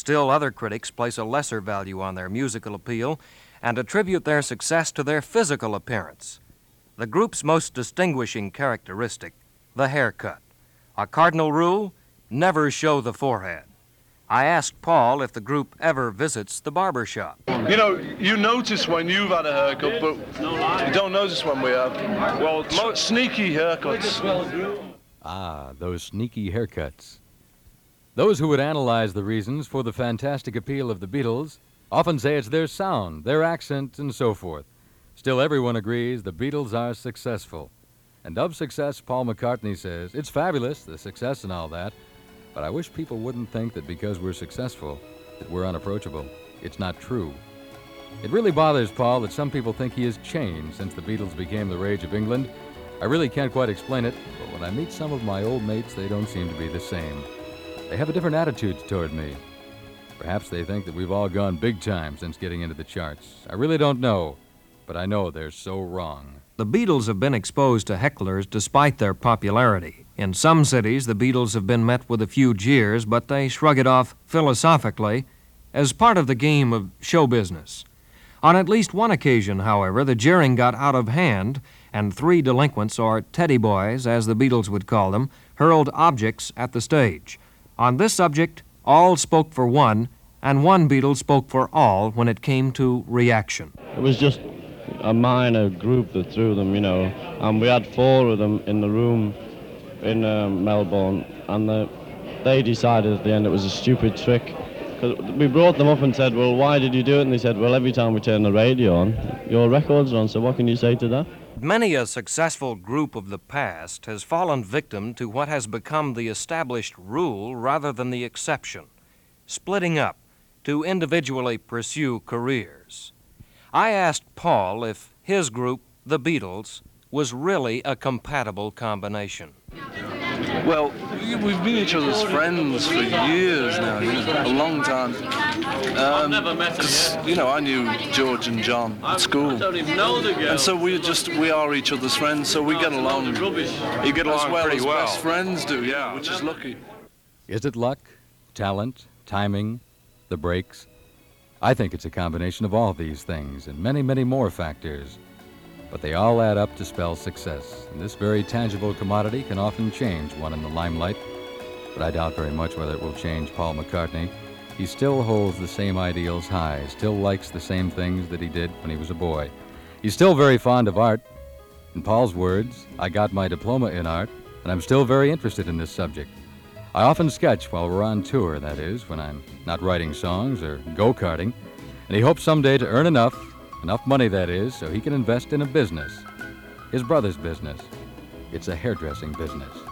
Still, other critics place a lesser value on their musical appeal and attribute their success to their physical appearance. The group's most distinguishing characteristic, the haircut. A cardinal rule, never show the forehead. I asked Paul if the group ever visits the barber shop. You know, you notice when you've had a haircut, but you don't notice when we have. Well, sneaky haircuts. Ah, those sneaky haircuts. Those who would analyze the reasons for the fantastic appeal of the Beatles often say it's their sound, their accent, and so forth. Still, everyone agrees the Beatles are successful. And of success, Paul McCartney says, it's fabulous, the success and all that, but I wish people wouldn't think that because we're successful, that we're unapproachable. It's not true. It really bothers Paul that some people think he has changed since the Beatles became the rage of England. I really can't quite explain it, but when I meet some of my old mates, they don't seem to be the same. They have a different attitude toward me. Perhaps they think that we've all gone big time since getting into the charts. I really don't know, but I know they're so wrong. The Beatles have been exposed to hecklers despite their popularity. In some cities, the Beatles have been met with a few jeers, but they shrug it off philosophically as part of the game of show business. On at least one occasion, however, the jeering got out of hand, and 3 delinquents, or teddy boys, as the Beatles would call them, hurled objects at the stage. On this subject, all spoke for one, and one Beatle spoke for all when it came to reaction. It was just a minor group that threw them, you know, and we had 4 of them in the room in Melbourne, and they decided at the end it was a stupid trick. Because we brought them up and said, well, why did you do it? And they said, well, every time we turn the radio on, your records are on, so what can you say to that? Many a successful group of the past has fallen victim to what has become the established rule rather than the exception, splitting up to individually pursue careers. I asked Paul if his group, the Beatles, was really a compatible combination. Well, we've been each other's friends for years now, a long time. You know, I knew George and John at school. And so we are each other's friends, so we get along. You get along well as best friends do, yeah, which is lucky. Is it luck, talent, timing, the breaks? I think it's a combination of all these things and many, many more factors. But they all add up to spell success. And this very tangible commodity can often change one in the limelight. But I doubt very much whether it will change Paul McCartney. He still holds the same ideals high, still likes the same things that he did when he was a boy. He's still very fond of art. In Paul's words, I got my diploma in art, and I'm still very interested in this subject. I often sketch while we're on tour, that is, when I'm not writing songs or go-karting, and he hopes someday to earn enough money, that is, so he can invest in a business. His brother's business. It's a hairdressing business.